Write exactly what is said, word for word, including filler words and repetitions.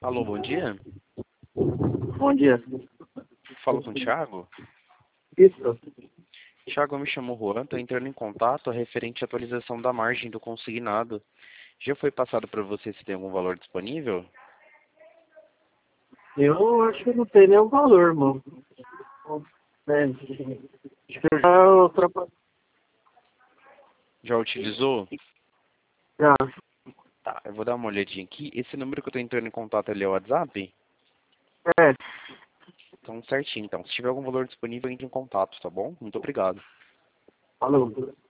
Alô, bom dia. Bom dia. Falo com o Thiago. Isso. Thiago, eu me chamo Juan, estou entrando em contato referente à atualização da margem do consignado. Já foi passado para você se tem algum valor disponível? Eu acho que não tem nenhum valor, mano. É, acho que eu já ultrapassei. Já utilizou? Já. Tá, eu vou dar uma olhadinha aqui. Esse número que eu estou entrando em contato ali é o WhatsApp? É. Então, certinho. Então, se tiver algum valor disponível, entre em contato, tá bom? Muito obrigado. Falou.